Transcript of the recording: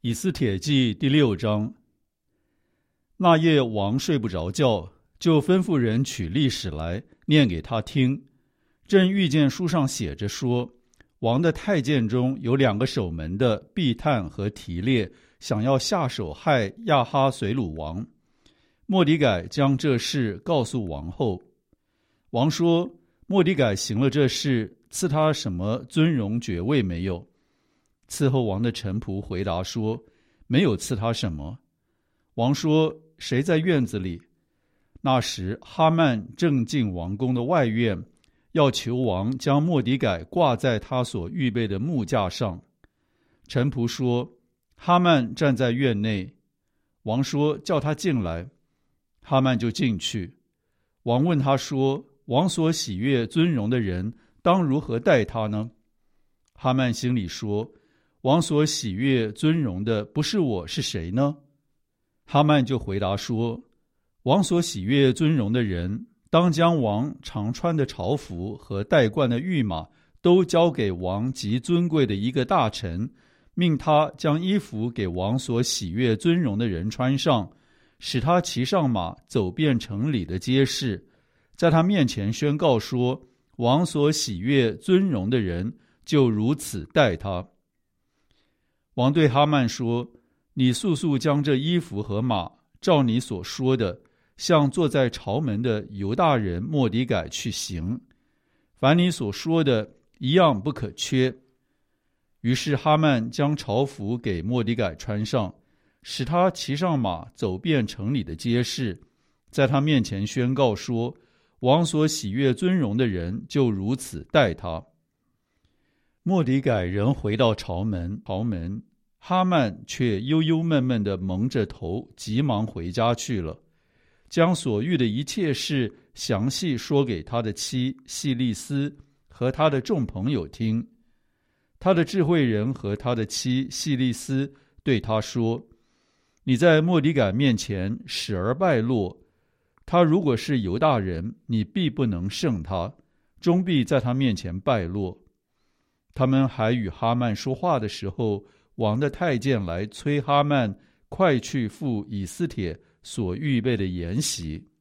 以斯帖记第6章。那夜王睡不着觉，就吩咐人取历史来念给他听。正遇见书上写着说，王的太监中有2个守门的毕探和提列，想要下手害亚哈随鲁王。末底改将这事告诉王后。王说，末底改行了这事，赐他什么尊荣爵位没有？伺候王的臣仆回答说，没有赐他什么。王说，谁在院子里？那时哈曼正进王宫的外院，要求王将末底改挂在他所预备的木架上。臣仆说，哈曼站在院内。王说，叫他进来。哈曼就进去。王问他说，王所喜悦尊荣的人当如何待他呢？哈曼心里说，王所喜悦尊荣的不是我，是谁呢？哈曼就回答说，王所喜悦尊荣的人，当将王常穿的朝服和戴冠的御马都交给王极尊贵的一个大臣，命他将衣服给王所喜悦尊荣的人穿上，使他骑上马走遍城里的街市，在他面前宣告说，王所喜悦尊荣的人就如此待他。王对哈曼说，你速速将这衣服和马照你所说的，向坐在朝门的犹大人末底改去行，凡你所说的一样不可缺。于是哈曼将朝服给末底改穿上，使他骑上马走遍城里的街市，在他面前宣告说，王所喜悦尊荣的人就如此待他。末底改仍回到朝门，哈曼却忧忧闷闷地蒙着头，急忙回家去了，将所遇的一切事详细说给他的妻细利斯和他的众朋友听。他的智慧人和他的妻细利斯对他说，你在末底改面前使而败落，他如果是犹大人，你必不能胜他，终必在他面前败落。他们还与哈曼说话的时候，王的太监来催哈曼快去赴以斯帖所预备的筵席。